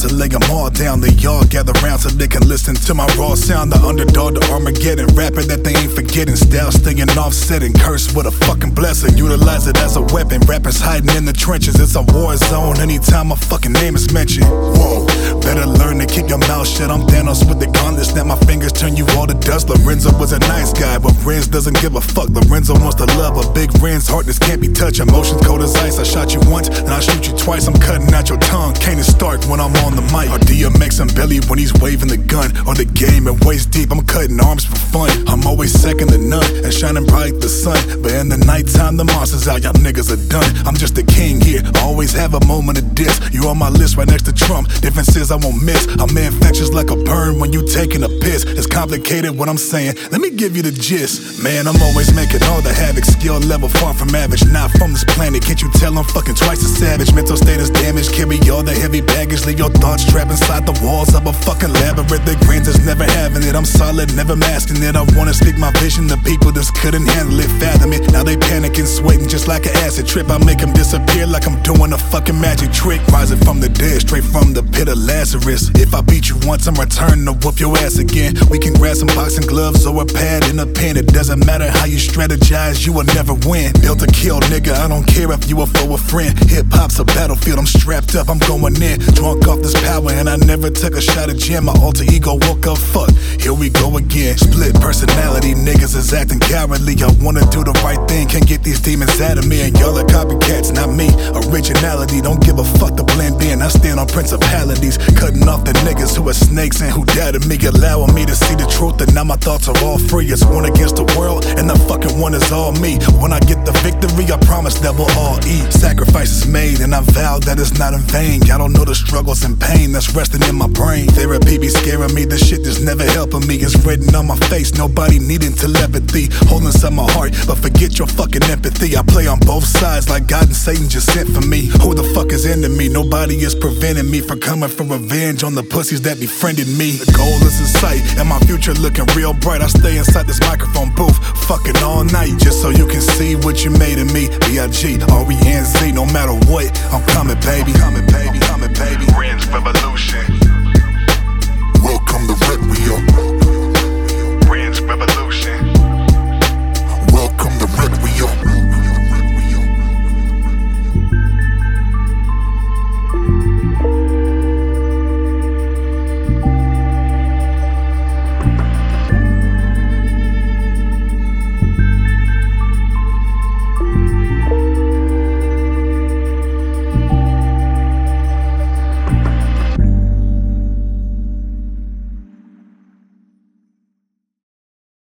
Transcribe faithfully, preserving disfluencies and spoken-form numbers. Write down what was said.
to lay them all down. They all gather round so they can listen to my raw sound. The underdog, the Armageddon rapper that they ain't forgetting. Style staying offset and cursed with a fucking blessing. Utilize it as a weapon. Rappers hiding in the trenches. It's a war zone anytime my fucking name is mentioned. Whoa, better learn to keep your mouth shut. I'm Thanos with the gauntlet. Snap my fingers, turn you all to dust. Lorenzo was a nice guy, but Renz doesn't give a fuck. Lorenzo wants to love, a big Renz hardness can't be touched. Emotions cold as ice. I shot you once, then I shoot you twice. I'm cutting out your tongue. Kane and Stark when I'm on the mic. Or D M X and Billy when he's waving the gun. On the game and waist deep, I'm cutting arms for fun. I'm always second to none and shining bright like the sun. But in the nighttime, the monsters out, y'all niggas are done. I'm just a king here, always have a moment of diss. You on my list right next to Trump. Difference is I won't miss. I'm infectious like a burn when you taking a piss. It's complicated what I'm saying. Let me give you the gist. Man, I'm always making all the havoc. Skill level far from average. Not from this planet. Can't you tell I'm fucking twice as savage? Mental status damage. Carry all the heavy baggage. Leave your thoughts trapped inside the walls of a fucking labyrinth. The grins is never having it. I'm solid, never masking it. I wanna speak my vision to people just couldn't handle it, fathom it. Now they panicking, sweating just like an acid trip. I make them disappear like I'm doing a fucking magic trick. Rising from the dead, straight from the pit of Lazarus. If I beat you once, I'm returning to whoop your ass again. We can grab some boxing gloves or a pad and a pen. It doesn't matter how you strategize, you will never win. Built to kill, nigga, I don't care if you a foe or friend. Hip-hop's a battlefield, I'm strapped up, I'm going in. Drunk off this power and I never took a shot at gin. My alter ego woke up, fuck, here we go again. Split personality, niggas is acting cowardly. I wanna do the right thing, can't get these demons out of me. And y'all are copycats, not me. Originality, don't give a fuck to blend in. I stand on principalities, cutting off the niggas who are snakes and who doubted me. Allowing me to see the truth, and now my thoughts are all free. It's one against the world, and the fucking one is all me. When I get the victory, I promise that we'll all eat. Sacrifices made, and I vow that it's not in vain. Y'all don't know the struggles and pain that's resting in my brain. Therapy be scaring me, the shit that's never helping me. It's written on my face, nobody needing telepathy. Holding inside my heart, but forget your fucking empathy. I play on both sides like God and Satan just sent for me. Who the fuck is into me? Nobody is preventing me from coming for revenge on the pussies that befriended me. The goal is in sight, and my future looking real bright. I stay inside this microphone booth, fucking all night, just so you can see what you made of me. B I G, R E N Z, no matter what, I'm coming, baby. Coming, baby.